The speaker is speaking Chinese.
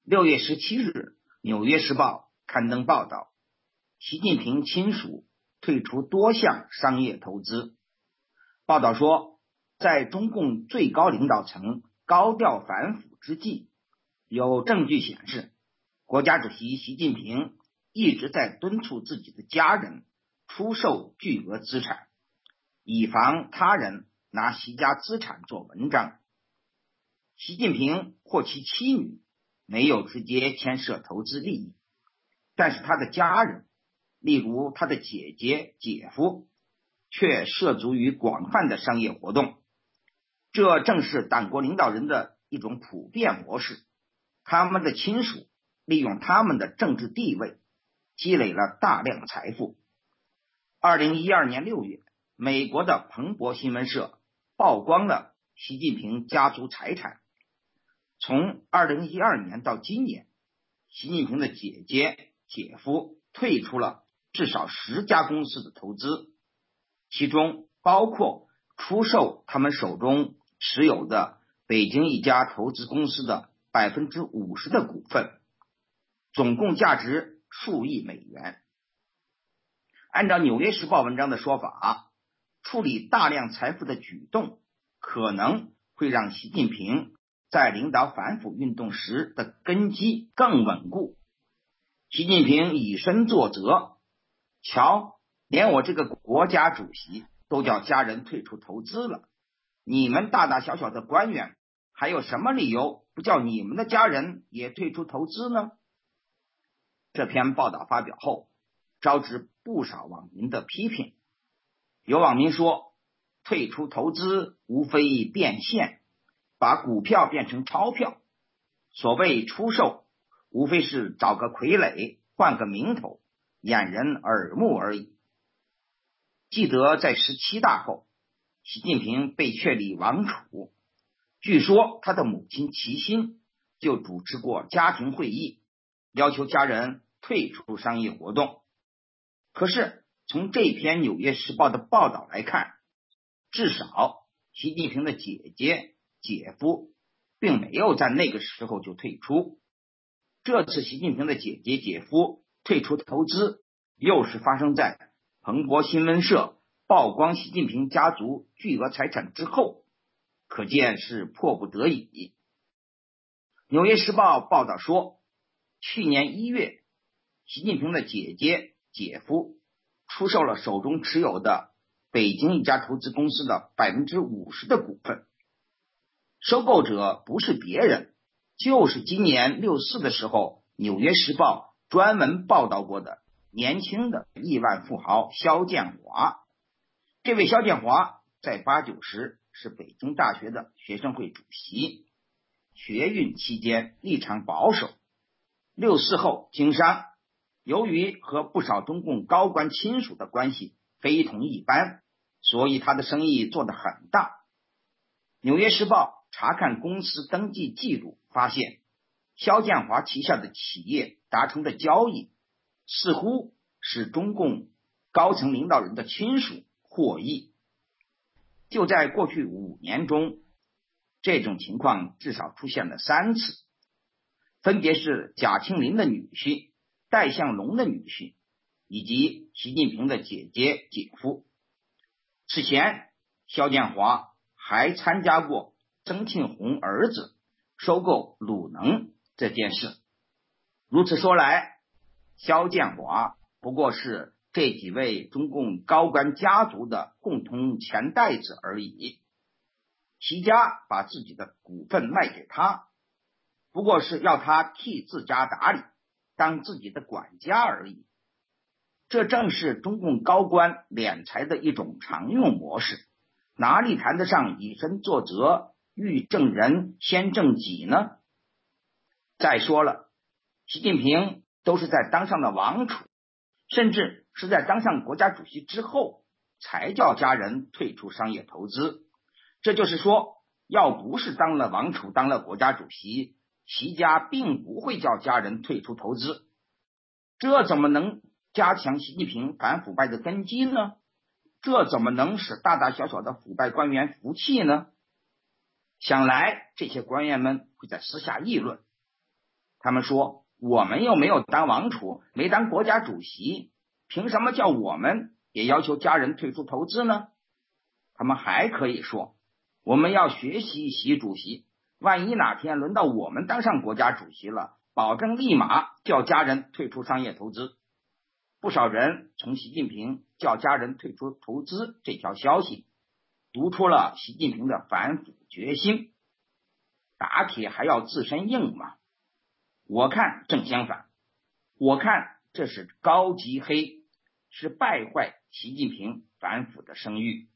6月17日，《纽约时报》刊登报道，习近平亲属退出多项商业投资。报道说，在中共最高领导层高调反腐之际，有证据显示，国家主席习近平一直在敦促自己的家人出售巨额资产，以防他人拿习家资产做文章。习近平或其妻女没有直接牵涉投资利益，但是他的家人，例如他的姐姐、姐夫，却涉足于广泛的商业活动。这正是党国领导人的一种普遍模式，他们的亲属利用他们的政治地位，积累了大量财富。2012年6月，美国的彭博新闻社曝光了习近平家族财产。从2012年到今年，习近平的姐姐、姐夫退出了至少10家公司的投资，其中包括出售他们手中持有的北京一家投资公司的50%的股份，总共价值数亿美元。按照《纽约时报》文章的说法，处理大量财富的举动可能会让习近平在领导反腐运动时的根基更稳固。习近平以身作则，瞧，连我这个国家主席都叫家人退出投资了，你们大大小小的官员还有什么理由不叫你们的家人也退出投资呢？这篇报道发表后，招致不少网民的批评。有网民说，退出投资无非变现，把股票变成钞票，所谓出售无非是找个傀儡，换个名头，掩人耳目而已。记得在17大后，习近平被确立王储，据说他的母亲齐心就主持过家庭会议，要求家人退出商业活动。可是从这篇《纽约时报》的报道来看，至少习近平的姐姐、姐夫并没有在那个时候就退出。这次习近平的姐姐、姐夫退出投资，又是发生在彭博新闻社曝光习近平家族巨额财产之后，可见是迫不得已。纽约时报报道说，去年1月，习近平的姐姐、姐夫出售了手中持有的北京一家投资公司的50%的股份。收购者不是别人，就是今年6、4的时候，《纽约时报》专门报道过的年轻的亿万富豪肖建华。这位肖建华在8、9时是北京大学的学生会主席，学运期间立场保守，6、4后经商，由于和不少中共高官亲属的关系非同一般，所以他的生意做得很大。纽约时报查看公司登记记录，发现肖建华旗下的企业达成的交易似乎是中共高层领导人的亲属获益。就在过去5年中，这种情况至少出现了3次，分别是贾庆林的女婿、戴相龙的女婿以及习近平的姐姐、姐夫。此前，肖建华还参加过曾庆红儿子收购鲁能这件事。如此说来，肖建华不过是这几位中共高官家族的共同钱袋子而已。习家把自己的股份卖给他，不过是要他替自家打理，当自己的管家而已。这正是中共高官敛财的一种常用模式，哪里谈得上以身作则，欲正人先正己呢？再说了，习近平都是在当上了王储，甚至是在当上国家主席之后，才叫家人退出商业投资。这就是说，要不是当了王储，当了国家主席，习家并不会叫家人退出投资。这怎么能加强习近平反腐败的根基呢？这怎么能使大大小小的腐败官员服气呢？想来这些官员们会在私下议论， 他们说我们又没有当王储，没当国家主席，凭什么叫我们也要求家人退出投资呢？他们还可以说我们要学习习主席，万一哪天轮到我们当上国家主席了，保证立马叫家人退出商业投资。不少人从习近平叫家人退出投资这条消息读出了习近平的反腐决心。打铁还要自身硬嘛？我看正相反，我看这是高级黑，是败坏习近平反腐的声誉。